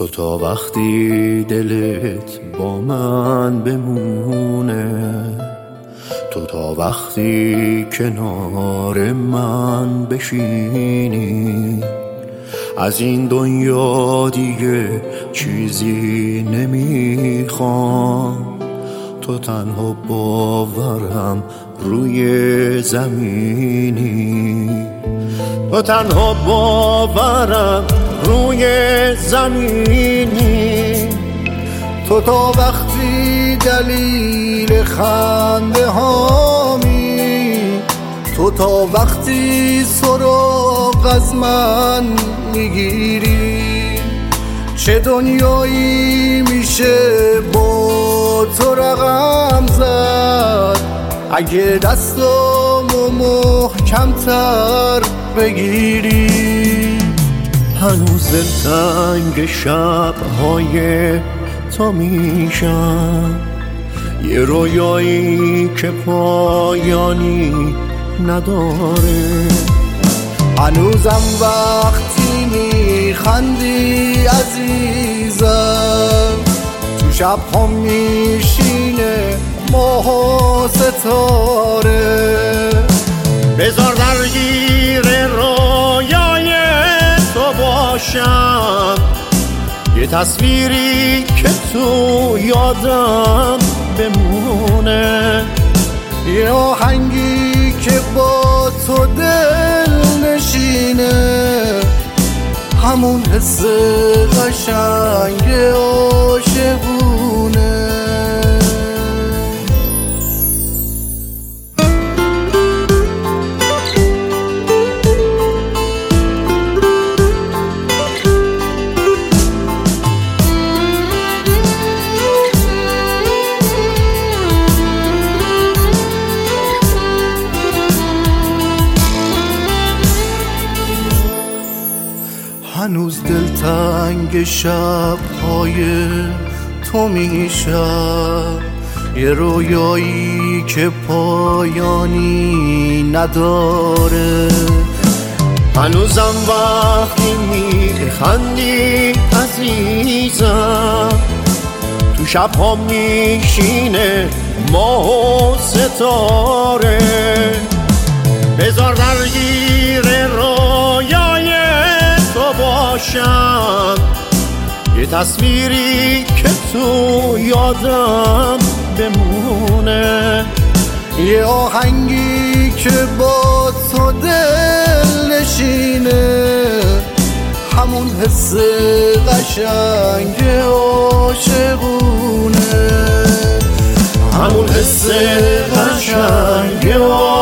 تو تا وقتی دلت با من بمونه، تو تا وقتی کنار من بشینی، از این دنیا دیگه چیزی نمیخوام. تو تنها باورم روی زمینی، تو تنها باورم روی زمینی. تو تا وقتی دلیل خنده هامی، تو تا وقتی سراغ از من میگیری. چه دنیایی میشه با تو رقم زد، اگه دستامو محکم‌تر بگیری. هنوز دلتنگ شب‌های تو میشم، یه رویایی که پایانی نداره. هنوزم وقتی میخندی عزیزم، تو شب ها میشینه ماه و ستاره. بذار درگیر رویای تو باشم، یه تصویری که تو یادم بمونه، یه آهنگی که با تو دل نشینه، همون حس قشنگ عاشقونه. هنوز دلتنگ شب‌های تو میشم، یه رویایی که پایانی نداره. هنوزم وقتی میخندی عزیزم، تو شب‌ها میشینه ماه و ستاره. بذار درگیر رویای تو باشم، یه تصویری که تو یادم بمونه، یه آهنگی که با تو دل نشینه، همون حس قشنگ عاشقونه، همون حس قشنگ